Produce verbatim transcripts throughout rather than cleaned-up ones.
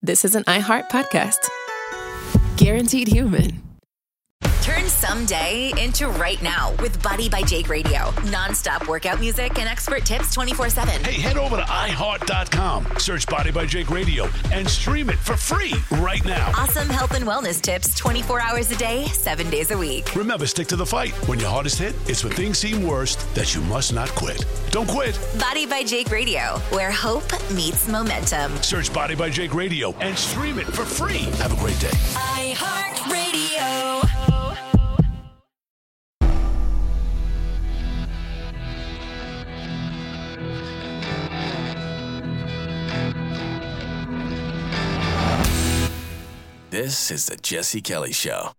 this is an iHeart podcast. Guaranteed human. Turn someday into right now with Body by Jake Radio. Non-stop workout music and expert tips twenty-four seven. Hey, head over to i heart dot com, search Body by Jake Radio, and stream it for free right now. Awesome health and wellness tips twenty-four hours a day, seven days a week. Remember, stick to the fight. When your hardest hit, it's when things seem worst that you must not quit. Don't quit. Body by Jake Radio, where hope meets momentum. Search Body by Jake Radio and stream it for free. Have a great day. iHeart Radio. This is the Jesse Kelly Show.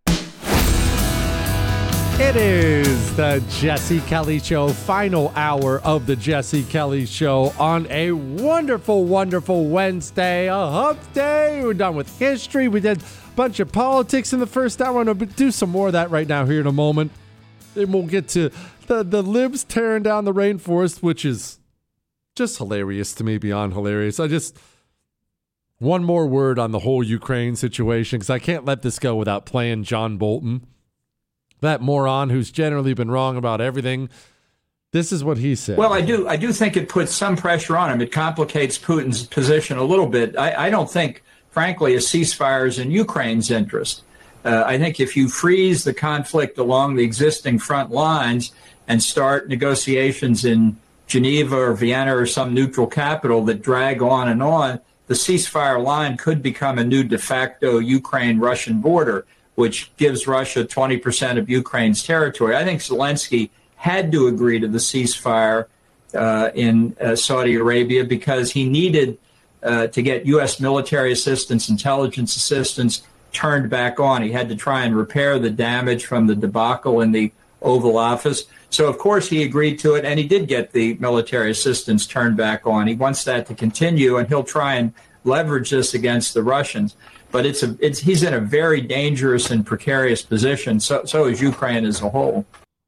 It is the Jesse Kelly Show, final hour of the Jesse Kelly Show on a wonderful, wonderful Wednesday, a hump day. We're done with history. We did a bunch of politics in the first hour. I'm going to do some more of that right now here in a moment. Then we'll get to the, the libs tearing down the rainforest, which is just hilarious to me, beyond hilarious. I just... One more word on the whole Ukraine situation, because I can't let this go without playing John Bolton. That moron who's generally been wrong about everything. This is what he said. Well, I do I do think it puts some pressure on him. It complicates Putin's position a little bit. I, I don't think, frankly, a ceasefire is in Ukraine's interest. Uh, I think if you freeze the conflict along the existing front lines and start negotiations in Geneva or Vienna or some neutral capital that drag on and on, the ceasefire line could become a new de facto Ukraine-Russian border, which gives Russia twenty percent of Ukraine's territory. I think Zelensky had to agree to the ceasefire uh, in uh, Saudi Arabia because he needed uh, to get U S military assistance, intelligence assistance turned back on. He had to try and repair the damage from the debacle in the Oval Office. So, of course, he agreed to it, and he did get the military assistance turned back on. He wants that to continue, and he'll try and leverage this against the Russians. But it's a, it's he's in a very dangerous and precarious position. So, so is Ukraine as a whole.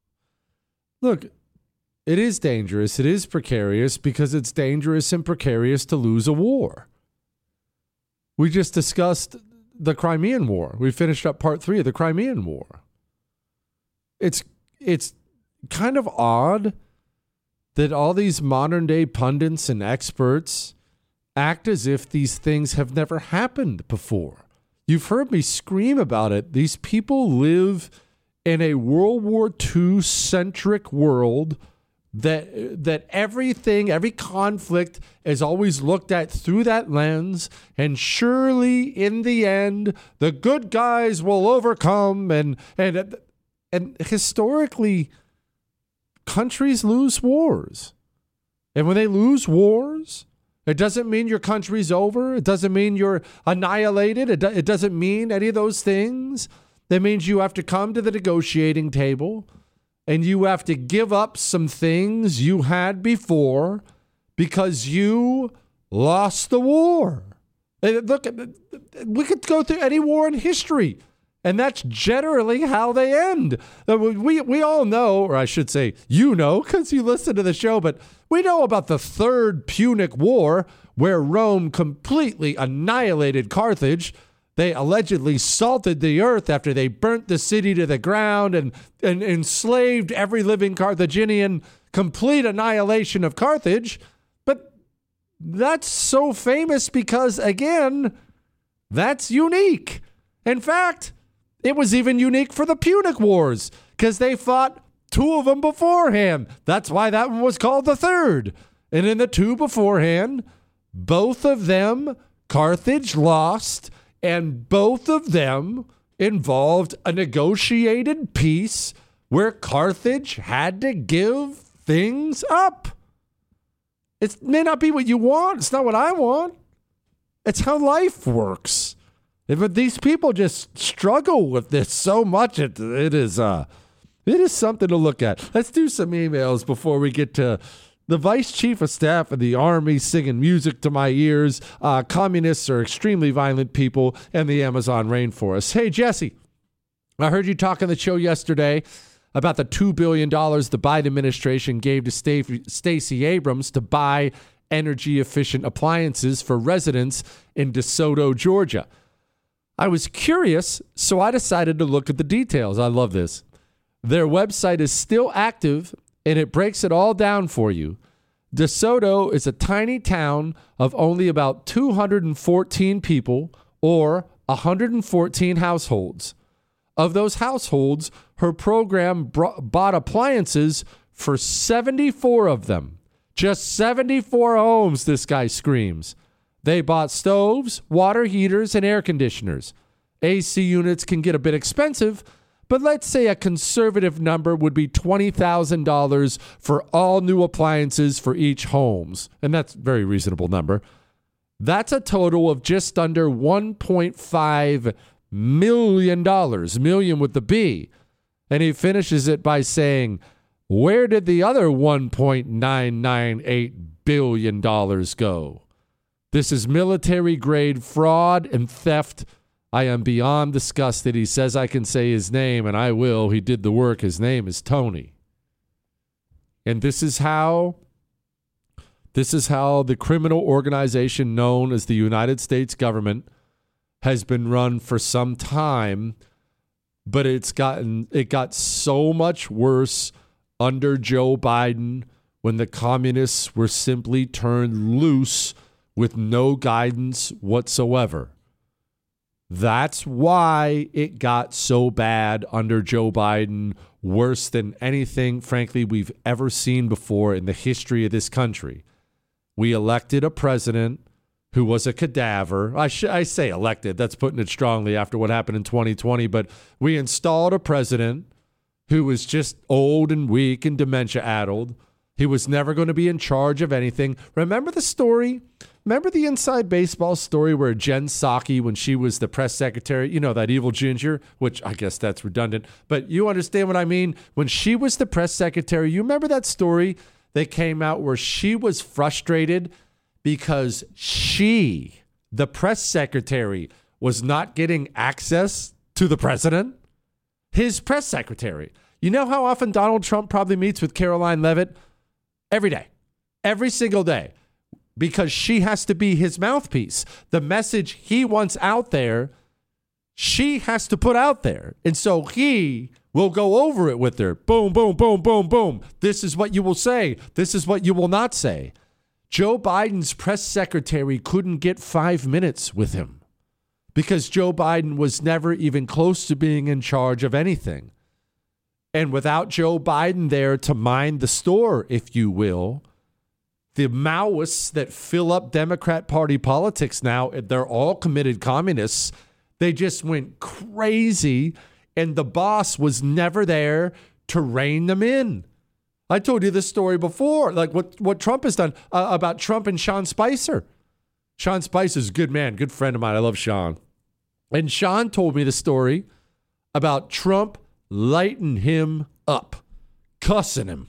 Look, it is dangerous. It is precarious because it's dangerous and precarious to lose a war. We just discussed the Crimean War. We finished up part three of the Crimean War. It's it's kind of odd that all these modern day pundits and experts act as if these things have never happened before. You've heard me scream about it. These people live in a World War Two centric world that that everything, every conflict is always looked at through that lens, and surely in the end the good guys will overcome, and and and historically countries lose wars. And when they lose wars, it doesn't mean your country's over. It doesn't mean you're annihilated. It, do, it doesn't mean any of those things. That means you have to come to the negotiating table and you have to give up some things you had before because you lost the war. And look, we could go through any war in history, and that's generally how they end. We we all know, or I should say, you know, because you listen to the show, but we know about the Third Punic War, where Rome completely annihilated Carthage. They allegedly salted the earth after they burnt the city to the ground and, and enslaved every living Carthaginian. Complete annihilation of Carthage. But that's so famous because, again, that's unique. In fact, it was even unique for the Punic Wars because they fought two of them beforehand. That's why that one was called the third. And in the two beforehand, both of them, Carthage lost, and both of them involved a negotiated peace where Carthage had to give things up. It may not be what you want. It's not what I want. It's how life works. But these people just struggle with this so much. It, it is uh, it is something to look at. Let's do some emails before we get to the Vice Chief of Staff of the Army singing music to my ears. Uh, communists are extremely violent people, and the Amazon rainforest. Hey, Jesse, I heard you talk on the show yesterday about the two billion dollars the Biden administration gave to Stacey Abrams to buy energy efficient appliances for residents in DeSoto, Georgia. I was curious, so I decided to look at the details. I love this. Their website is still active, and it breaks it all down for you. DeSoto is a tiny town of only about two hundred fourteen people, or one hundred fourteen households. Of those households, her program brought, bought appliances for seventy-four of them. Just seventy-four homes, this guy screams. They bought stoves, water heaters, and air conditioners. A C units can get a bit expensive, but let's say a conservative number would be twenty thousand dollars for all new appliances for each homes. And that's a very reasonable number. That's a total of just under one point five million dollars, million with the B. And he finishes it by saying, where did the other one point nine nine eight billion dollars go? This is military-grade fraud and theft. I am beyond disgusted. He says I can say his name, and I will. He did the work. His name is Tony. And this is how, this is how the criminal organization known as the United States government has been run for some time, but it's gotten, it got so much worse under Joe Biden when the communists were simply turned loose with no guidance whatsoever. That's why it got so bad under Joe Biden, worse than anything, frankly, we've ever seen before in the history of this country. We elected a president who was a cadaver. I, sh- I say elected, that's putting it strongly after what happened in twenty twenty, but we installed a president who was just old and weak and dementia-addled. He was never going to be in charge of anything. Remember the story? Remember the Inside Baseball story where Jen Psaki, when she was the press secretary, you know, that evil ginger, which I guess that's redundant, but you understand what I mean? When she was the press secretary, you remember that story that came out where she was frustrated because she, the press secretary, was not getting access to the president? His press secretary. You know how often Donald Trump probably meets with Caroline Leavitt? Every day. Every single day. Because she has to be his mouthpiece. The message he wants out there, she has to put out there. And so he will go over it with her. Boom, boom, boom, boom, boom. This is what you will say. This is what you will not say. Joe Biden's press secretary couldn't get five minutes with him because Joe Biden was never even close to being in charge of anything. And without Joe Biden there to mind the store, if you will, the Maoists that fill up Democrat Party politics now, they're all committed communists. They just went crazy, and the boss was never there to rein them in. I told you this story before, like what, what Trump has done uh, about Trump and Sean Spicer. Sean Spicer's a good man, good friend of mine. I love Sean. And Sean told me the story about Trump lighting him up, cussing him.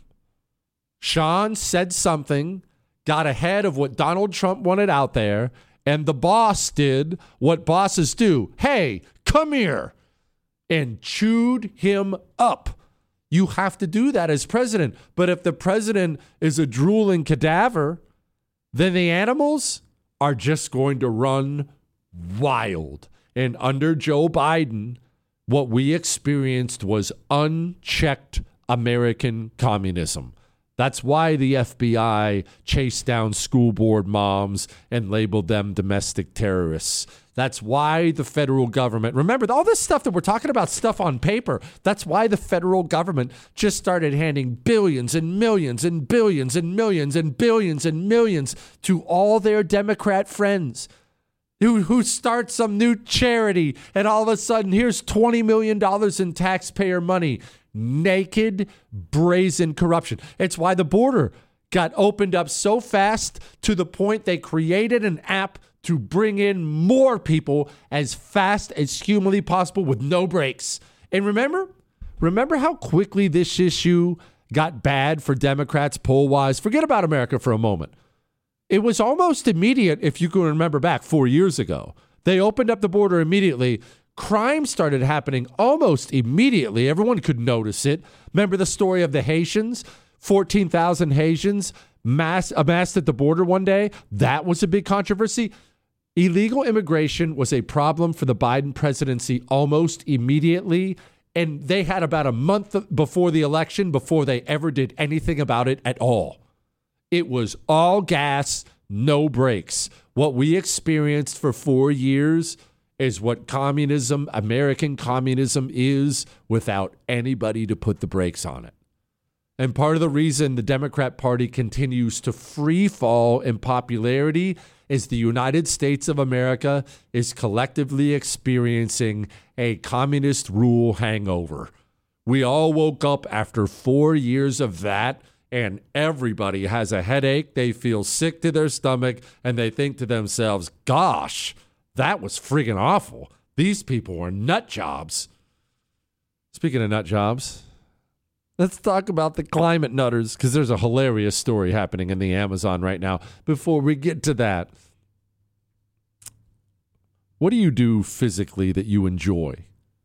Sean said something, got ahead of what Donald Trump wanted out there, and the boss did what bosses do. Hey, come here, and chewed him up. You have to do that as president. But if the president is a drooling cadaver, then the animals are just going to run wild. And under Joe Biden, what we experienced was unchecked American communism. That's why the F B I chased down school board moms and labeled them domestic terrorists. That's why the federal government, remember all this stuff that we're talking about, stuff on paper, that's why the federal government just started handing billions and millions and billions and millions and billions and millions to all their Democrat friends who, who start some new charity, and all of a sudden here's twenty million dollars in taxpayer money. Naked, brazen corruption. It's why the border got opened up so fast to the point they created an app to bring in more people as fast as humanly possible with no breaks. And remember, remember how quickly this issue got bad for Democrats poll-wise? Forget about America for a moment. It was almost immediate, if you can remember back four years ago. They opened up the border immediately. Crime started happening almost immediately. Everyone could notice it. Remember the story of the Haitians? fourteen thousand Haitians mass amassed at the border one day. That was a big controversy. Illegal immigration was a problem for the Biden presidency almost immediately, and they had about a month before the election before they ever did anything about it at all. It was all gas, no brakes. What we experienced for four years is what communism, American communism is, without anybody to put the brakes on it. And part of the reason the Democrat Party continues to free fall in popularity is the United States of America is collectively experiencing a communist rule hangover. We all woke up after four years of that, and everybody has a headache. They feel sick to their stomach, and they think to themselves, gosh, that was friggin' awful. These people are nut jobs. Speaking of nut jobs, let's talk about the climate nutters, because there's a hilarious story happening in the Amazon right now. Before we get to that, what do you do physically that you enjoy?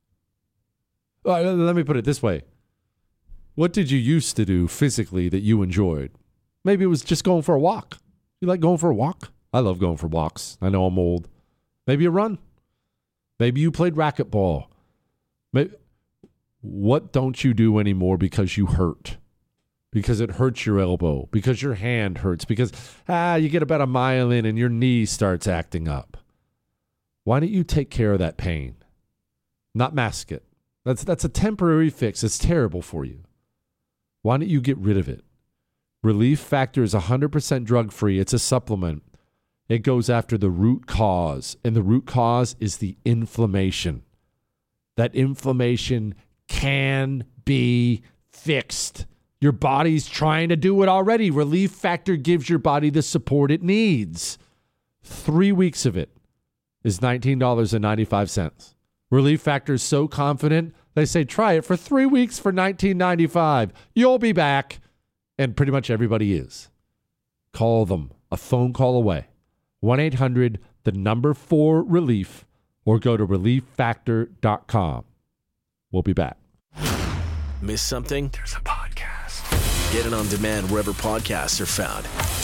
Uh, let me put it this way. What did you used to do physically that you enjoyed? Maybe it was just going for a walk. You like going for a walk? I love going for walks. I know I'm old. Maybe a run. Maybe you played racquetball. Maybe, what don't you do anymore because you hurt? Because it hurts your elbow. Because your hand hurts. Because ah, you get about a mile in and your knee starts acting up. Why don't you take care of that pain? Not mask it. That's, that's a temporary fix. It's terrible for you. Why don't you get rid of it? Relief Factor is one hundred percent drug-free. It's a supplement. It goes after the root cause, and the root cause is the inflammation. That inflammation can be fixed. Your body's trying to do it already. Relief Factor gives your body the support it needs. Three weeks of it is nineteen dollars and ninety-five cents. Relief Factor is so confident, they say try it for three weeks for nineteen ninety-five. You'll be back. And pretty much everybody is. Call them. A phone call away. one eight hundred, the number four relief, or go to relief factor dot com. We'll be back. Miss something? There's a podcast. Get it on demand wherever podcasts are found.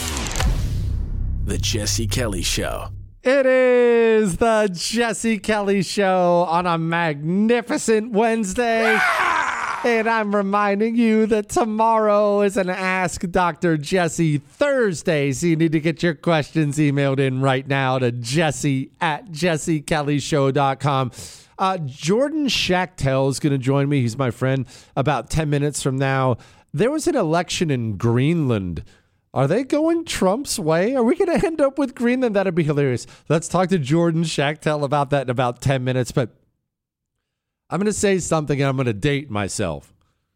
The Jesse Kelly Show. It is the Jesse Kelly Show on a magnificent Wednesday. And I'm reminding you that tomorrow is an Ask Doctor Jesse Thursday. So you need to get your questions emailed in right now to Jesse at jesse kelly show dot com. Uh, Jordan Schachtel is going to join me. He's my friend about ten minutes from now. There was an election in Greenland. Are they going Trump's way? Are we going to end up with Greenland? That'd be hilarious. Let's talk to Jordan Schachtel about that in about ten minutes. But I'm going to say something and I'm going to date myself.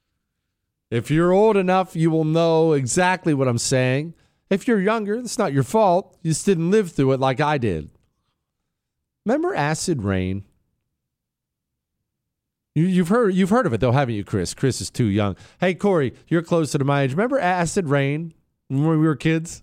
If you're old enough, you will know exactly what I'm saying. If you're younger, it's not your fault. You just didn't live through it like I did. Remember acid rain? You, you've heard you've heard of it, though, haven't you, Chris? Chris is too young. Hey, Corey, you're closer to my age. Remember acid rain when we were kids?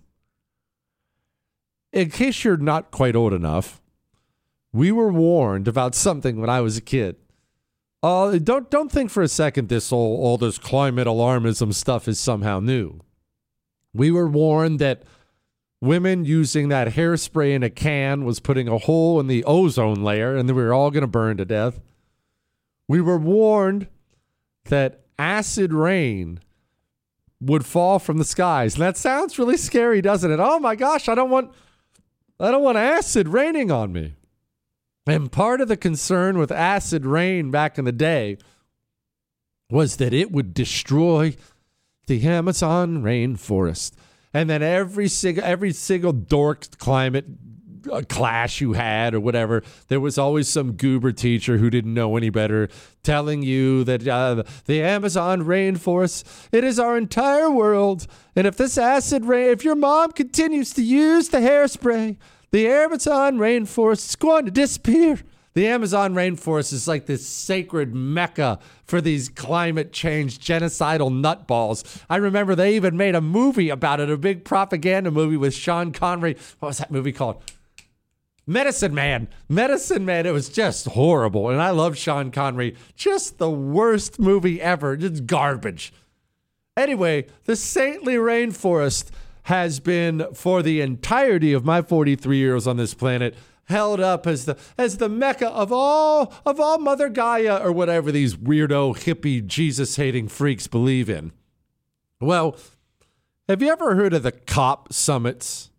In case you're not quite old enough, we were warned about something when I was a kid. Uh, don't don't think for a second this all, all this climate alarmism stuff is somehow new. We were warned that women using that hairspray in a can was putting a hole in the ozone layer and that we were all going to burn to death. We were warned that acid rain would fall from the skies. And that sounds really scary, doesn't it? Oh my gosh, I don't want I don't want acid raining on me. And part of the concern with acid rain back in the day was that it would destroy the Amazon rainforest. And then every single, every single dork climate class you had or whatever, there was always some goober teacher who didn't know any better telling you that uh, the Amazon rainforest, it is our entire world. And if this acid rain, if your mom continues to use the hairspray, the Amazon rainforest is going to disappear. The Amazon rainforest is like this sacred mecca for these climate change genocidal nutballs. I remember they even made a movie about it, a big propaganda movie with Sean Connery. What was that movie called? Medicine Man. Medicine Man. It was just horrible. And I love Sean Connery. Just the worst movie ever. Just garbage. Anyway, the saintly rainforest has been, for the entirety of my forty-three years on this planet, held up as the as the mecca of all of all Mother Gaia, or whatever these weirdo hippie Jesus-hating freaks believe in. Well, have you ever heard of the COP summits?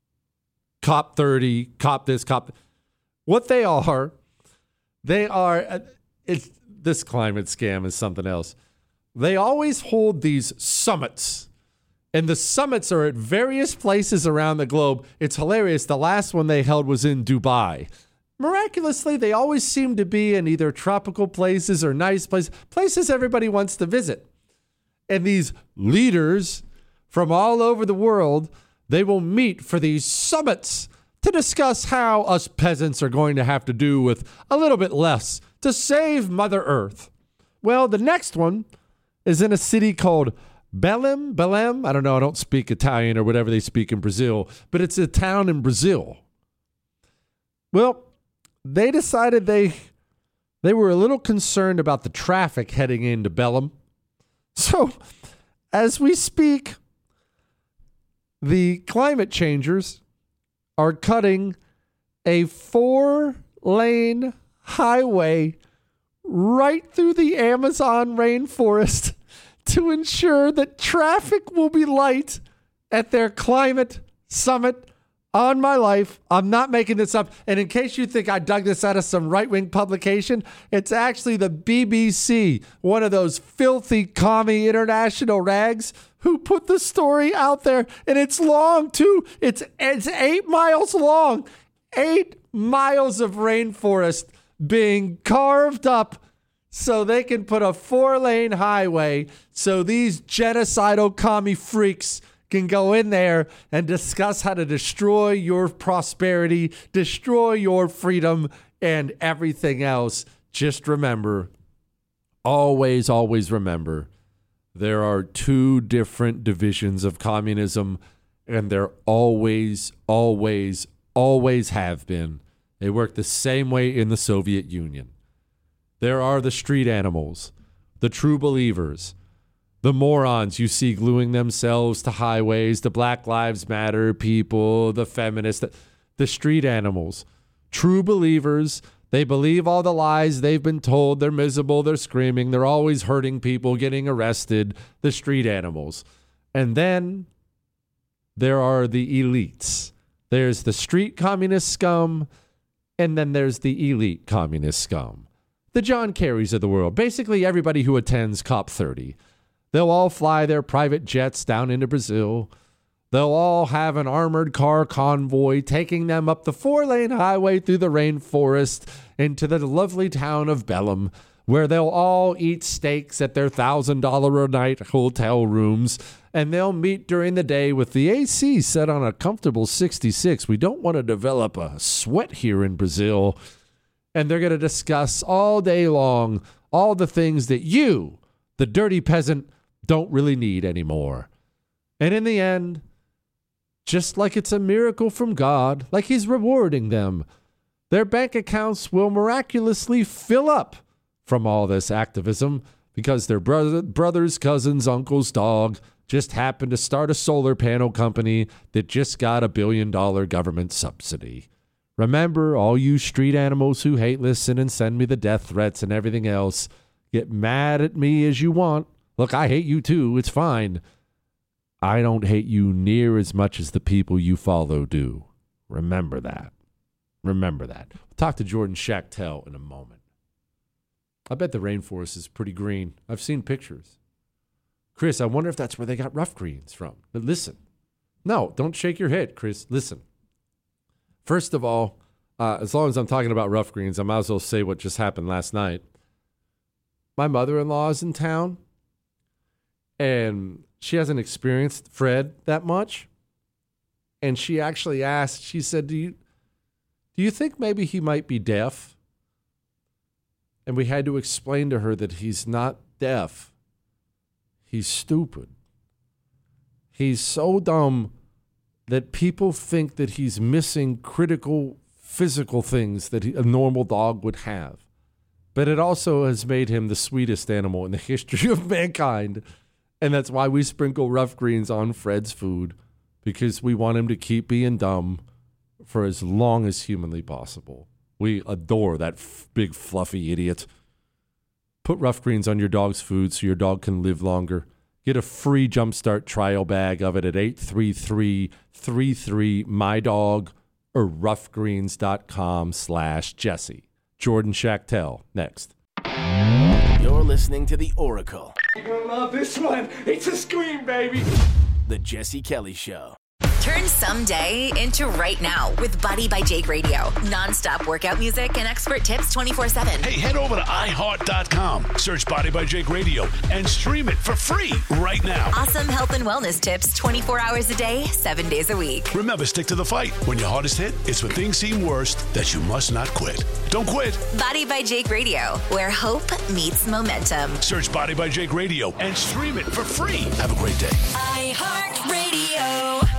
COP thirty, COP this, COP. What they are, they are, it's, this climate scam is something else. They always hold these summits, and the summits are at various places around the globe. It's hilarious. The last one they held was in Dubai. Miraculously, they always seem to be in either tropical places or nice places, places everybody wants to visit. And these leaders from all over the world, they will meet for these summits to discuss how us peasants are going to have to do with a little bit less to save Mother Earth. Well, the next one is in a city called Belém, Belém. I don't know. I don't speak Italian or whatever they speak in Brazil, but it's a town in Brazil. Well, they decided they they were a little concerned about the traffic heading into Belém. So, as we speak, the climate changers are cutting a four-lane highway right through the Amazon rainforest to ensure that traffic will be light at their climate summit. On my life, I'm not making this up. And in case you think I dug this out of some right-wing publication, it's actually the B B C, one of those filthy commie international rags, who put the story out there. And it's long, too. It's, it's eight miles long. Eight miles of rainforest being carved up so they can put a four-lane highway so these genocidal commie freaks can go in there and discuss how to destroy your prosperity, destroy your freedom, and everything else. Just remember, always, always remember, there are two different divisions of communism, and there always, always, always have been. They work the same way in the Soviet Union. There are the street animals, the true believers, the morons you see gluing themselves to highways, the Black Lives Matter people, the feminists, the, the street animals, true believers. They believe all the lies they've been told. They're miserable. They're screaming. They're always hurting people, getting arrested. The street animals. And then there are the elites. There's the street communist scum, and then there's the elite communist scum. The John Kerrys of the world. Basically everybody who attends COP thirty. They'll all fly their private jets down into Brazil. They'll all have an armored car convoy taking them up the four-lane highway through the rainforest into the lovely town of Belém, where they'll all eat steaks at their one thousand dollars a night hotel rooms, and they'll meet during the day with the A C set on a comfortable sixty-six. We don't want to develop a sweat here in Brazil. And they're going to discuss all day long all the things that you, the dirty peasant, don't really need anymore. And in the end, just like it's a miracle from God, like he's rewarding them, their bank accounts will miraculously fill up from all this activism because their brother, brothers, cousins, uncles, dog just happened to start a solar panel company that just got a billion dollar government subsidy. Remember, all you street animals who hate listen and send me the death threats and everything else, get mad at me as you want. Look, I hate you too. It's fine. I don't hate you near as much as the people you follow do. Remember that. Remember that. We'll talk to Jordan Schachtel in a moment. I bet the rainforest is pretty green. I've seen pictures. Chris, I wonder if that's where they got rough greens from. But listen. No, don't shake your head, Chris. Listen. First of all, uh, as long as I'm talking about rough greens, I might as well say what just happened last night. My mother-in-law is in town, and she hasn't experienced Fred that much. And she actually asked, she said, do you, do you think maybe he might be deaf? And we had to explain to her that he's not deaf. He's stupid. He's so dumb that people think that he's missing critical physical things that he, a normal dog would have. But it also has made him the sweetest animal in the history of mankind. And that's why we sprinkle rough greens on Fred's food. because we want him to keep being dumb for as long as humanly possible. We adore that f- big fluffy idiot. Put Rough Greens on your dog's food so your dog can live longer. Get a free Jumpstart trial bag of it at eight three three, three three, M Y D O G or roughgreens.com slash Jesse. Jordan Schachtel, next. You're listening to The Oracle. You're gonna love this one. It's a scream, baby. The Jesse Kelly Show. Turn someday into right now with Body by Jake Radio. Non-stop workout music and expert tips twenty-four seven. Hey, head over to i heart dot com, search Body by Jake Radio, and stream it for free right now. Awesome health and wellness tips twenty-four hours a day, seven days a week. Remember, stick to the fight. When your hardest hit, it's when things seem worst that you must not quit. Don't quit. Body by Jake Radio, where hope meets momentum. Search Body by Jake Radio and stream it for free. Have a great day. iHeartRadio.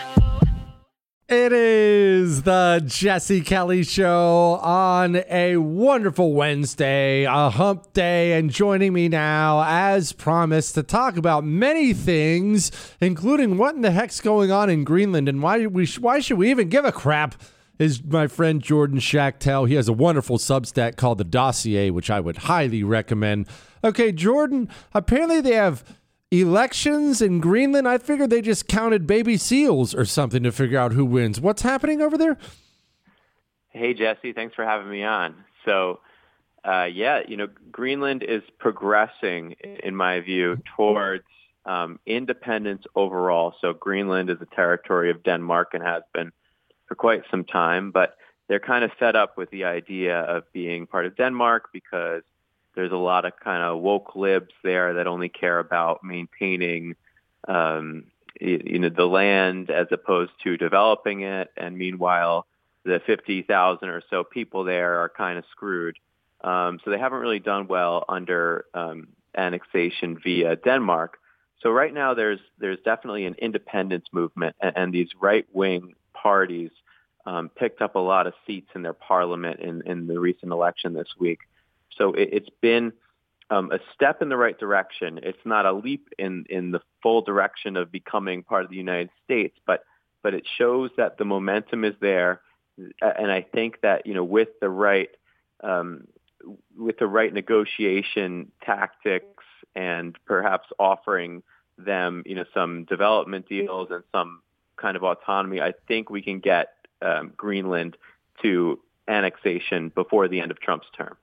It is the Jesse Kelly Show on a wonderful Wednesday, a hump day, and joining me now, as promised, to talk about many things, including what in the heck's going on in Greenland and why we sh- why should we even give a crap, is my friend Jordan Schachtel. He has a wonderful Substack called The Dossier, which I would highly recommend. Okay, Jordan, apparently they have elections in Greenland. I figured they just counted baby seals or something to figure out who wins. What's happening over there? Hey, Jesse, thanks for having me on. So, uh, yeah, you know, Greenland is progressing, in my view, towards um, independence overall. So Greenland is a territory of Denmark and has been for quite some time, but they're kind of fed up with the idea of being part of Denmark because there's a lot of kind of woke libs there that only care about maintaining, um, you know, the land as opposed to developing it. And meanwhile, the fifty thousand or so people there are kind of screwed. Um, so they haven't really done well under um, annexation via Denmark. So right now there's there's definitely an independence movement, and, and these right-wing parties um, picked up a lot of seats in their parliament in, in the recent election this week. So it, it's been um, a step in the right direction. It's not a leap in, in the full direction of becoming part of the United States, but but it shows that the momentum is there. And I think that, you know, with the right um, with the right negotiation tactics and perhaps offering them, you know, some development deals and some kind of autonomy, I think we can get um, Greenland to annexation before the end of Trump's term.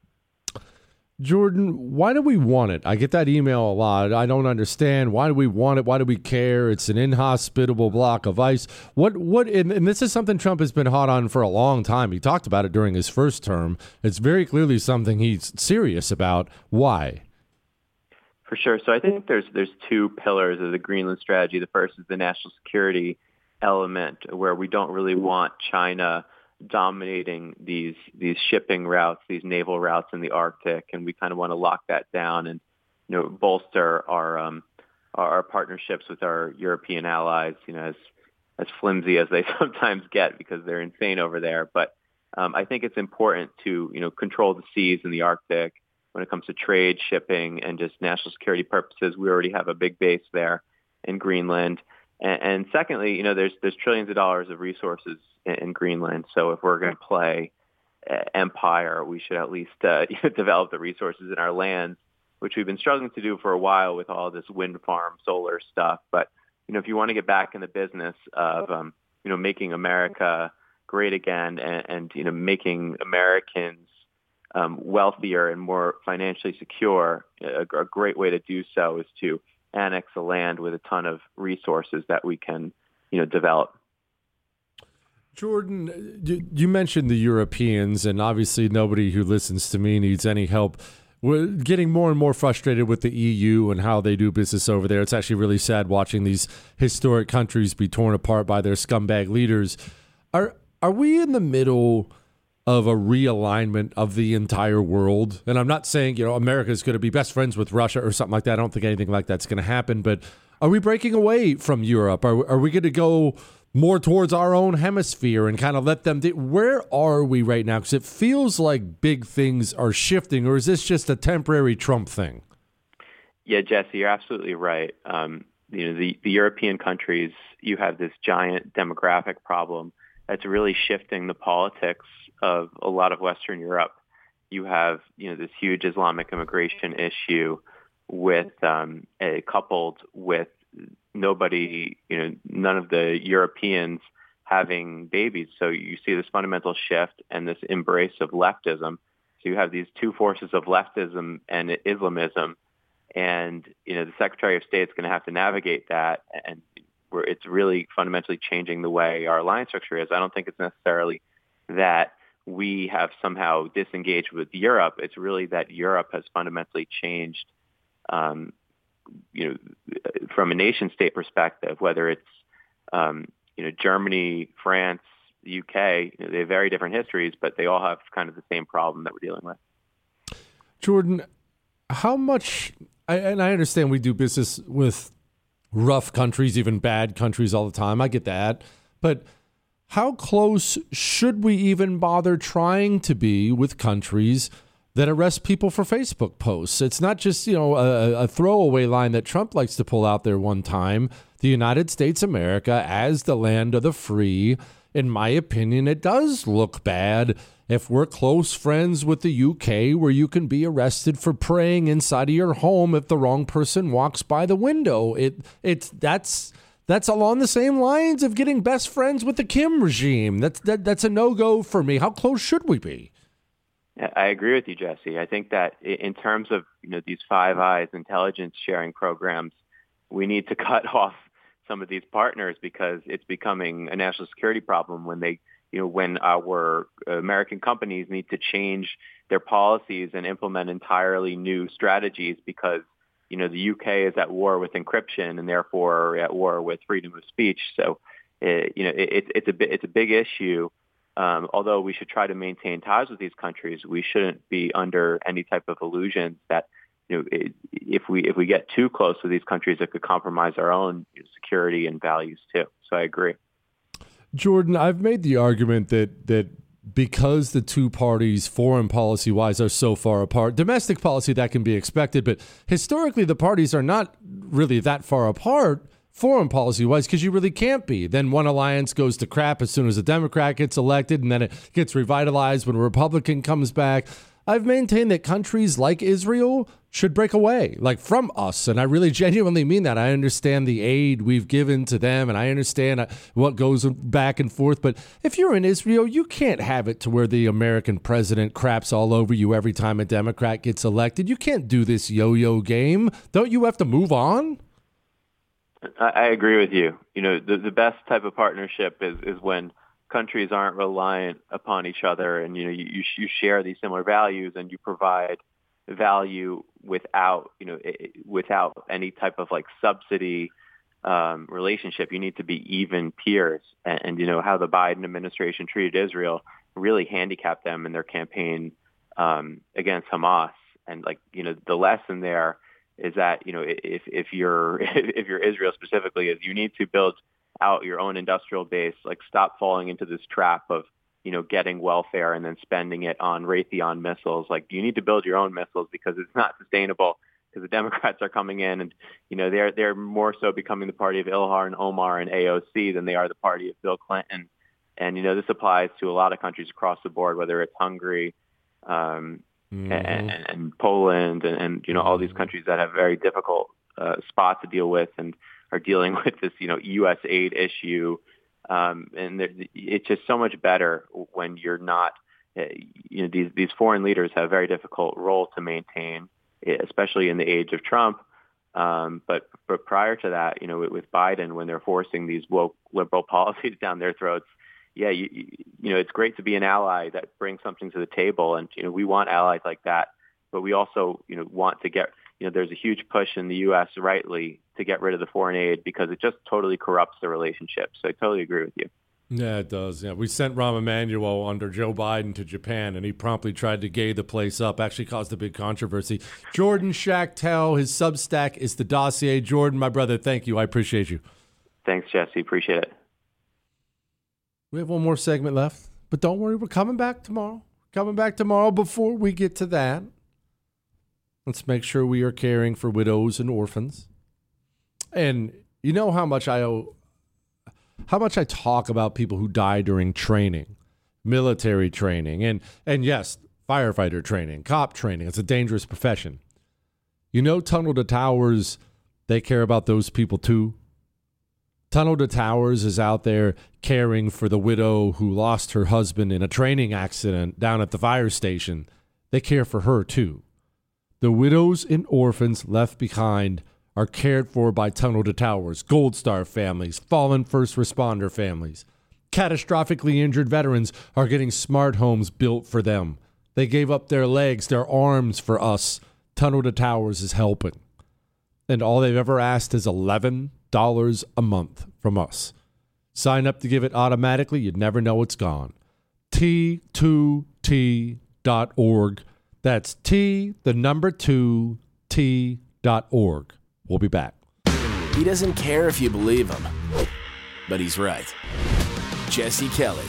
Jordan, why do we want it? I get that email a lot. I don't understand. Why do we want it? Why do we care? It's an inhospitable block of ice. What, what, and, and this is something Trump has been hot on for a long time. He talked about it during his first term. It's very clearly something he's serious about. Why? For sure. So I think there's there's two pillars of the Greenland strategy. The first is the national security element, where we don't really want China dominating these these shipping routes, these naval routes in the Arctic, and we kind of want to lock that down and, you know, bolster our um, our partnerships with our European allies, you know, as as flimsy as they sometimes get because they're insane over there. But um, I think it's important to, you know, control the seas in the Arctic when it comes to trade, shipping, and just national security purposes. We already have a big base there in Greenland. And, and secondly, you know, there's there's trillions of dollars of resources in, in Greenland. So if we're going to play uh, empire, we should at least uh, you know, develop the resources in our lands, which we've been struggling to do for a while with all this wind farm, solar stuff. But, you know, if you want to get back in the business of, um, you know, making America great again and, and you know, making Americans um, wealthier and more financially secure, a, a great way to do so is to annex a land with a ton of resources that we can, you know, develop. Jordan, you mentioned the Europeans, and obviously nobody who listens to me needs any help. We're getting more and more frustrated with the E U and how they do business over there. It's actually really sad watching these historic countries be torn apart by their scumbag leaders. Are are we in the middle of a realignment of the entire world? And I'm not saying, you know, America is going to be best friends with Russia or something like that. I don't think anything like that's going to happen. But are we breaking away from Europe? Are, are we going to go more towards our own hemisphere and kind of let them do? Where are we right now? Because it feels like big things are shifting, or is this just a temporary Trump thing? Yeah, Jesse, you're absolutely right. Um, you know, the, the European countries, you have this giant demographic problem that's really shifting the politics of a lot of Western Europe. You have, you know, this huge Islamic immigration issue with um, uh, coupled with nobody, you know, none of the Europeans having babies. So you see this fundamental shift and this embrace of leftism. So you have these two forces of leftism and Islamism, and you know the Secretary of State is going to have to navigate that, and where it's really fundamentally changing the way our alliance structure is. I don't think it's necessarily that we have somehow disengaged with Europe. It's really that Europe has fundamentally changed, um, you know, from a nation state perspective, whether it's, um, you know, Germany, France, the U K, you know, they have very different histories, but they all have kind of the same problem that we're dealing with. Jordan, how much, I, and I understand we do business with rough countries, even bad countries all the time. I get that. But how close should we even bother trying to be with countries that arrest people for Facebook posts? It's not just, you know, a, a throwaway line that Trump likes to pull out there one time. The United States of America as the land of the free, in my opinion, it does look bad if we're close friends with the U K, where you can be arrested for praying inside of your home if the wrong person walks by the window. It it's that's that's along the same lines of getting best friends with the Kim regime. That's that that's a no-go for me. How close should we be? I agree with you, Jesse. I think that in terms of, you know, these Five Eyes intelligence sharing programs, we need to cut off some of these partners because it's becoming a national security problem when they, you know, when our American companies need to change their policies and implement entirely new strategies because, you know, the U K is at war with encryption and therefore at war with freedom of speech. So, it, you know, it, it's a it's a big issue. Um, although we should try to maintain ties with these countries, we shouldn't be under any type of illusions that, you know, it, if we if we get too close to these countries, it could compromise our own security and values too. So I agree. Jordan, I've made the argument that that because the two parties, foreign policy-wise, are so far apart, domestic policy, that can be expected, but historically the parties are not really that far apart foreign policy-wise, because you really can't be. Then one alliance goes to crap as soon as a Democrat gets elected, and then it gets revitalized when a Republican comes back. I've maintained that countries like Israel should break away, like from us, and I really genuinely mean that. I understand the aid we've given to them, and I understand what goes back and forth, but if you're in Israel, you can't have it to where the American president craps all over you every time a Democrat gets elected. You can't do this yo-yo game. Don't you have to move on? I agree with you. You know, the, the best type of partnership is, is when countries aren't reliant upon each other, and you know, you you share these similar values, and you provide value without, you know, without any type of like subsidy um, relationship. You need to be even peers, and, and you know how the Biden administration treated Israel really handicapped them in their campaign um, against Hamas, and like you know, the lesson there is that, you know, if if you're if you're Israel specifically, is you need to build out your own industrial base, like stop falling into this trap of, you know, getting welfare and then spending it on Raytheon missiles. Like you need to build your own missiles because it's not sustainable, because the Democrats are coming in and, you know, they're they're more so becoming the party of Ilhan and Omar and A O C than they are the party of Bill Clinton. And, you know, this applies to a lot of countries across the board, whether it's Hungary, um, Mm-hmm. And, and Poland and, and, you know, all these countries that have very difficult uh, spots to deal with and are dealing with this, you know, U S aid issue. Um, and it's just so much better when you're not, uh, you know, these, these foreign leaders have a very difficult role to maintain, especially in the age of Trump. Um, but, but prior to that, you know, with, with Biden, when they're forcing these woke liberal policies down their throats, yeah, you, you know, it's great to be an ally that brings something to the table. And, you know, we want allies like that. But we also, you know, want to get, you know, there's a huge push in the U S rightly to get rid of the foreign aid because it just totally corrupts the relationship. So I totally agree with you. Yeah, it does. Yeah, we sent Rahm Emanuel under Joe Biden to Japan, and he promptly tried to gay the place up. Actually caused a big controversy. Jordan Schachtel, his Substack is The Dossier. Jordan, my brother, thank you. I appreciate you. Thanks, Jesse. Appreciate it. We have one more segment left, but don't worry, we're coming back tomorrow. Coming back tomorrow. Before we get to that, let's make sure we are caring for widows and orphans. And you know how much I owe, how much I talk about people who die during training, military training, and and yes, firefighter training, cop training. It's a dangerous profession. You know, Tunnel to Towers, they care about those people too. Tunnel to Towers is out there caring for the widow who lost her husband in a training accident down at the fire station. They care for her too. The widows and orphans left behind are cared for by Tunnel to Towers, Gold Star families, fallen first responder families. Catastrophically injured veterans are getting smart homes built for them. They gave up their legs, their arms for us. Tunnel to Towers is helping. And all they've ever asked is eleven dollars a month from us. Sign up to give it automatically. You'd never know it's gone. T two T dot org. That's T, the number two, T dot org. We'll be back. He doesn't care if you believe him, but he's right. Jesse Kelly.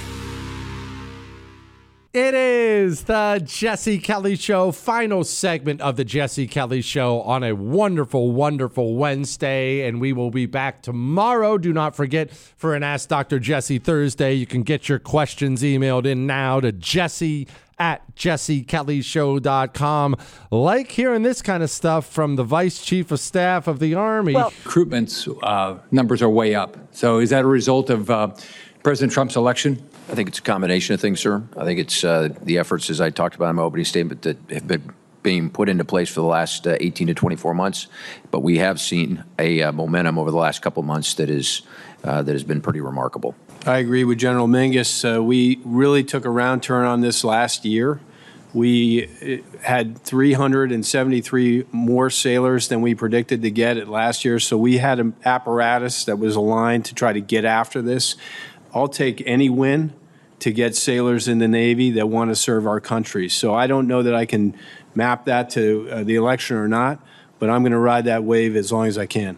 It is the Jesse Kelly Show, final segment of the Jesse Kelly Show on a wonderful, wonderful Wednesday, and we will be back tomorrow. Do not forget, for an Ask Doctor Jesse Thursday, you can get your questions emailed in now to Jesse at jesse kelly show dot com. Like hearing this kind of stuff from the Vice Chief of Staff of the Army. Well, recruitment uh, numbers are way up. So is that a result of uh, President Trump's election? I think it's a combination of things, sir. I think it's uh, the efforts, as I talked about in my opening statement, that have been being put into place for the last uh, eighteen to twenty-four months. But we have seen a uh, momentum over the last couple of months that is uh, that has been pretty remarkable. I agree with General Mingus. Uh, we really took a round turn on this last year. We had three hundred seventy-three more sailors than we predicted to get it last year. So we had an apparatus that was aligned to try to get after this. I'll take any win to get sailors in the Navy that want to serve our country. So I don't know that I can map that to uh, the election or not, but I'm going to ride that wave as long as I can.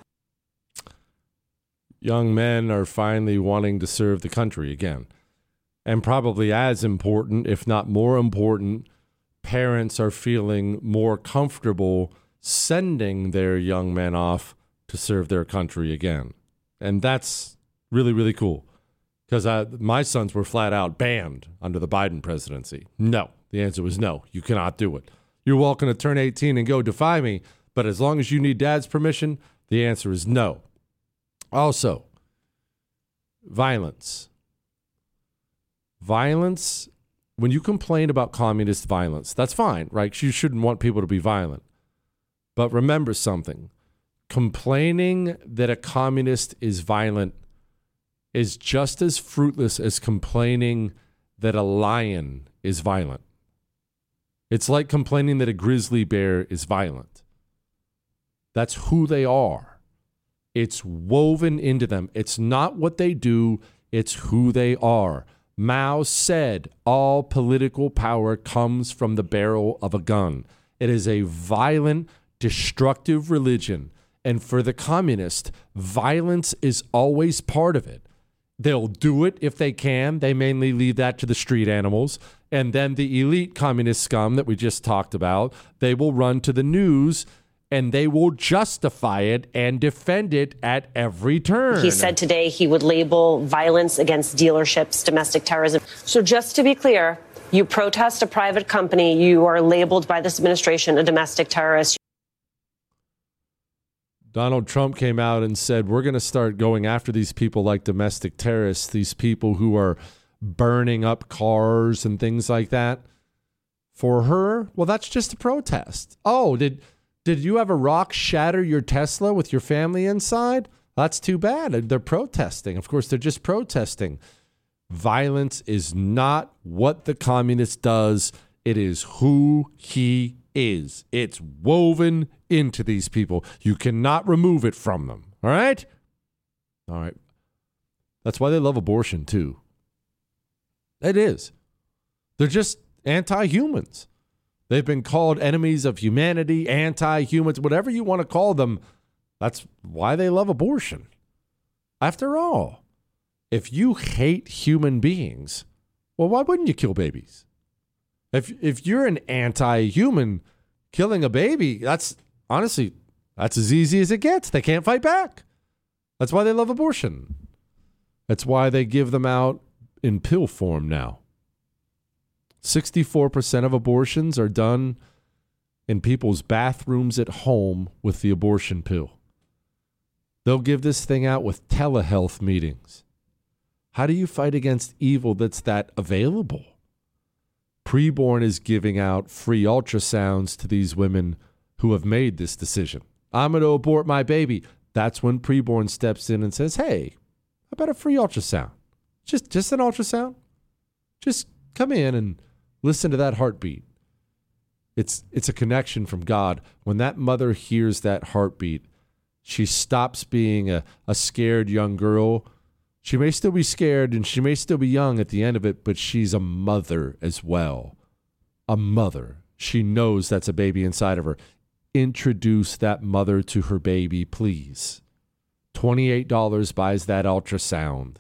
Young men are finally wanting to serve the country again. And probably as important, if not more important, parents are feeling more comfortable sending their young men off to serve their country again. And that's really, really cool. Because my sons were flat out banned under the Biden presidency. No. The answer was no. You cannot do it. You're welcome to turn eighteen and go defy me, but as long as you need dad's permission, the answer is no. Also, violence. Violence, when you complain about communist violence, that's fine, right? You shouldn't want people to be violent. But remember something. Complaining that a communist is violent is just as fruitless as complaining that a lion is violent. It's like complaining that a grizzly bear is violent. That's who they are. It's woven into them. It's not what they do, it's who they are. Mao said all political power comes from the barrel of a gun. It is a violent, destructive religion. And for the communist, violence is always part of it. They'll do it if they can. They mainly leave that to the street animals. And then the elite communist scum that we just talked about, they will run to the news and they will justify it and defend it at every turn. He said today he would label violence against dealerships domestic terrorism. So just to be clear, you protest a private company, you are labeled by this administration a domestic terrorist. Donald Trump came out and said, we're going to start going after these people like domestic terrorists, these people who are burning up cars and things like that. For her, well, that's just a protest. Oh, did did you have a rock shatter your Tesla with your family inside? That's too bad. They're protesting. Of course, they're just protesting. Violence is not what the communist does. It is who he is. It's woven into these people. You cannot remove it from them. All right? All right. That's why they love abortion, too. It is. They're just anti-humans. They've been called enemies of humanity, anti-humans, whatever you want to call them. That's why they love abortion. After all, if you hate human beings, well, why wouldn't you kill babies? If if you're an anti-human, killing a baby, that's honestly, that's as easy as it gets. They can't fight back. That's why they love abortion. That's why they give them out in pill form now. sixty-four percent of abortions are done in people's bathrooms at home with the abortion pill. They'll give this thing out with telehealth meetings. How do you fight against evil that's that available? Preborn is giving out free ultrasounds to these women who have made this decision. I'm going to abort my baby. That's when Preborn steps in and says, hey, how about a free ultrasound? Just, just an ultrasound. Just come in and listen to that heartbeat. It's it's a connection from God. When that mother hears that heartbeat, she stops being a, a scared young girl. She may still be scared and she may still be young at the end of it, but she's a mother as well. A mother. She knows that's a baby inside of her. Introduce that mother to her baby, please. twenty-eight dollars buys that ultrasound.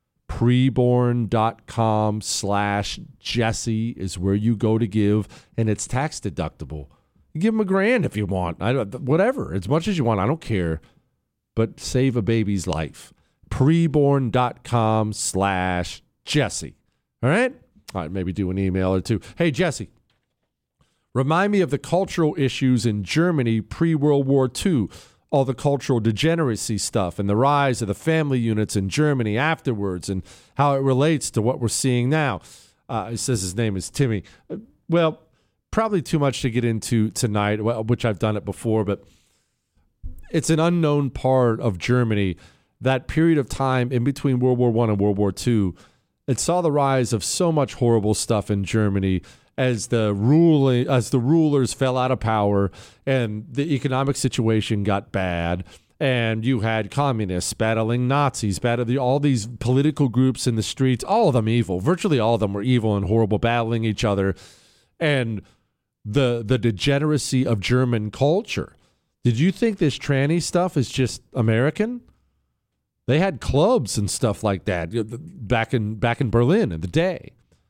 Preborn.com slash Jesse is where you go to give, and it's tax deductible. You give them a grand if you want. I don't, whatever, as much as you want. I don't care. But save a baby's life. Preborn.com slash Jesse. All right? All right, maybe do an email or two. Hey, Jesse, remind me of the cultural issues in Germany pre-World War Two. All the cultural degeneracy stuff and the rise of the family units in Germany afterwards and how it relates to what we're seeing now. Uh, he says his name is Timmy. Uh, well, probably too much to get into tonight, which I've done it before, but it's an unknown part of Germany. That period of time in between World War One and World War Two, it saw the rise of so much horrible stuff in Germany as the ruling, as the rulers fell out of power and the economic situation got bad, and you had communists battling Nazis, battling all these political groups in the streets, all of them evil. Virtually all of them were evil and horrible, battling each other, and the the degeneracy of German culture. Did you think this tranny stuff is just American? They had clubs and stuff like that back in back in Berlin in the day.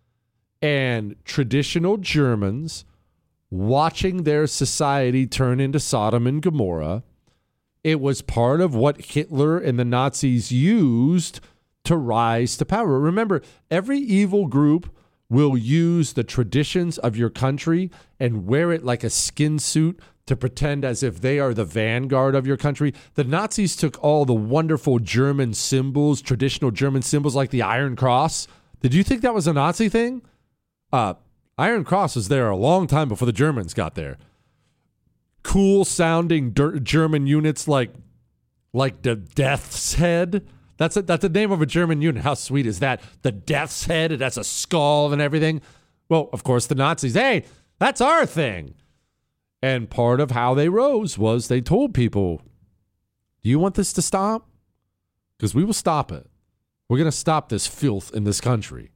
And traditional Germans watching their society turn into Sodom and Gomorrah, it was part of what Hitler and the Nazis used to rise to power. Remember, every evil group will use the traditions of your country and wear it like a skin suit to pretend as if they are the vanguard of your country. The Nazis took all the wonderful German symbols, traditional German symbols like the Iron Cross. Did you think that was a Nazi thing? Uh, Iron Cross was there a long time before the Germans got there. Cool sounding dirt German units like like the Death's Head. That's a, that's the name of a German unit. How sweet is that? The Death's Head. It has a skull and everything. Well, of course, the Nazis, hey, that's our thing. And part of how they rose was they told people, do you want this to stop? Because we will stop it. We're going to stop this filth in this country.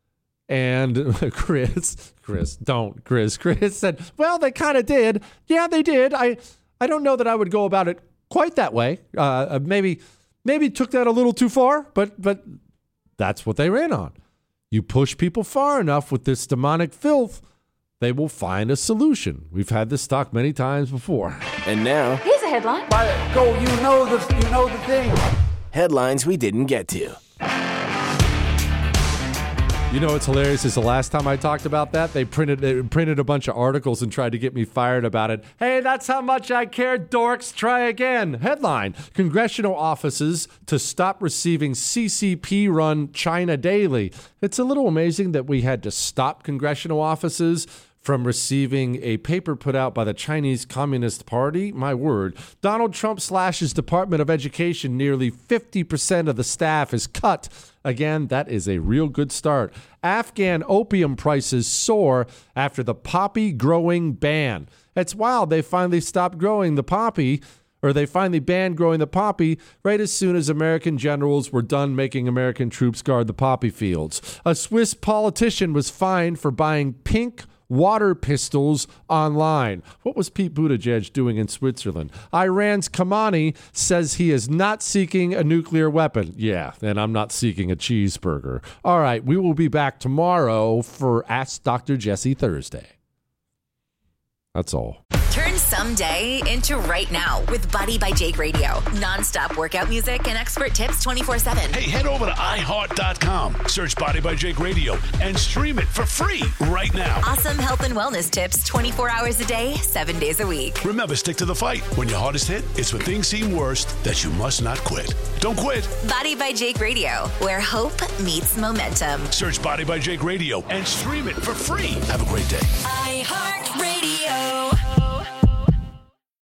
And Chris, Chris, don't, Chris, Chris said, well, they kind of did. Yeah, they did. I, I don't know that I would go about it quite that way. Uh, maybe, maybe took that a little too far, but, but that's what they ran on. You push people far enough with this demonic filth, they will find a solution. We've had this talk many times before. And now, here's a headline. Go, you know the, you know the thing. Headlines we didn't get to. You know what's hilarious is the last time I talked about that, they printed they printed a bunch of articles and tried to get me fired about it. Hey, that's how much I care, dorks. Try again. Headline: Congressional offices to stop receiving C C P-run China Daily. It's a little amazing that we had to stop congressional offices from receiving a paper put out by the Chinese Communist Party. My word. Donald Trump slashes Department of Education. Nearly fifty percent of the staff is cut. Again, that is a real good start. Afghan opium prices soar after the poppy growing ban. It's wild. They finally stopped growing the poppy, or they finally banned growing the poppy right as soon as American generals were done making American troops guard the poppy fields. A Swiss politician was fined for buying pink water pistols online. What was Pete Buttigieg doing in Switzerland? Iran's Khamenei says he is not seeking a nuclear weapon. Yeah, and I'm not seeking a cheeseburger. All right, we will be back tomorrow for Ask Doctor Jesse Thursday. That's all. Turn someday into right now with Body by Jake Radio. Non-stop workout music and expert tips twenty-four seven. Hey, head over to i heart dot com, search Body by Jake Radio, and stream it for free right now. Awesome health and wellness tips twenty-four hours a day, seven days a week. Remember, stick to the fight. When your heart is hit, it's when things seem worst that you must not quit. Don't quit. Body by Jake Radio, where hope meets momentum. Search Body by Jake Radio and stream it for free. Have a great day. iHeartRadio.